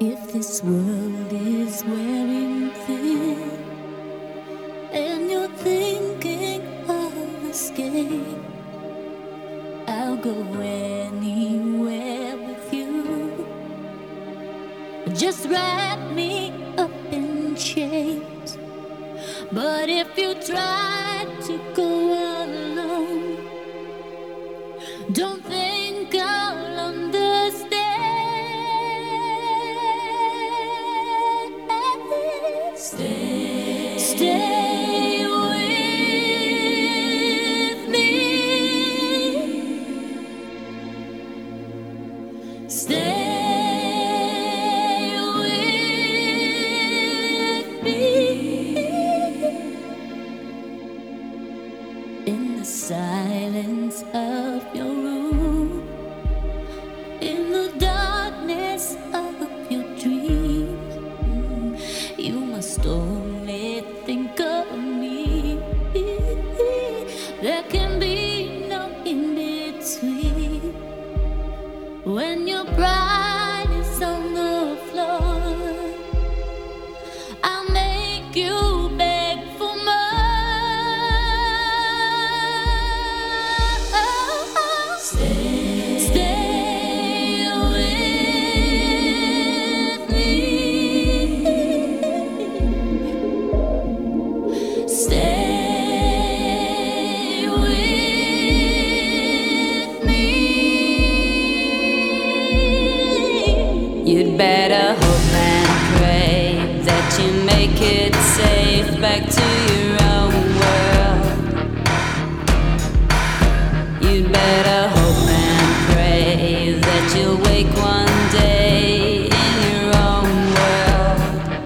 If this world is wearing thin and you're thinking of escape, I'll go anywhere with you. Just wrap me up in chains. But if you try to go alone, don't think I'll understand. Stay with me. Stay with me. In the silence of your room, in the darkness of your dreams, you must only think of me. There can be no in between. When your pride is on the floor, I'll make you beg for more. Stay with me. Stay with me. You'd better hope and pray that you make it safe back to your own world. You'd better hope and pray that you'll wake one day in your own world.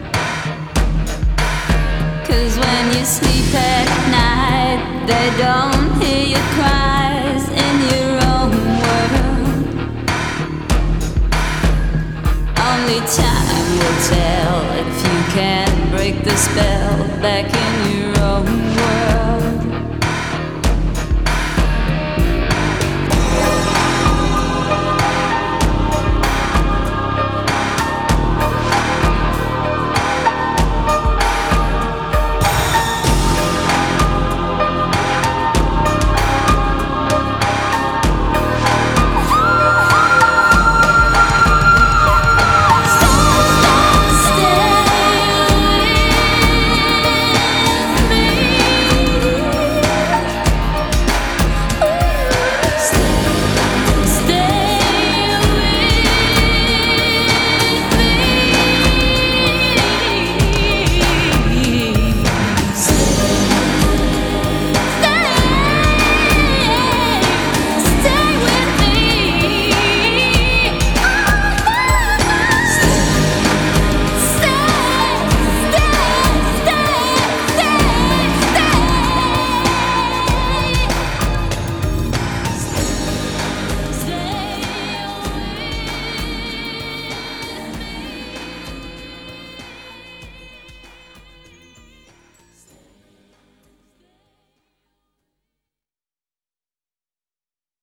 'Cause when you sleep at night, they don't hear your cries in your own world. Only time will tell if you can break the spell back in your own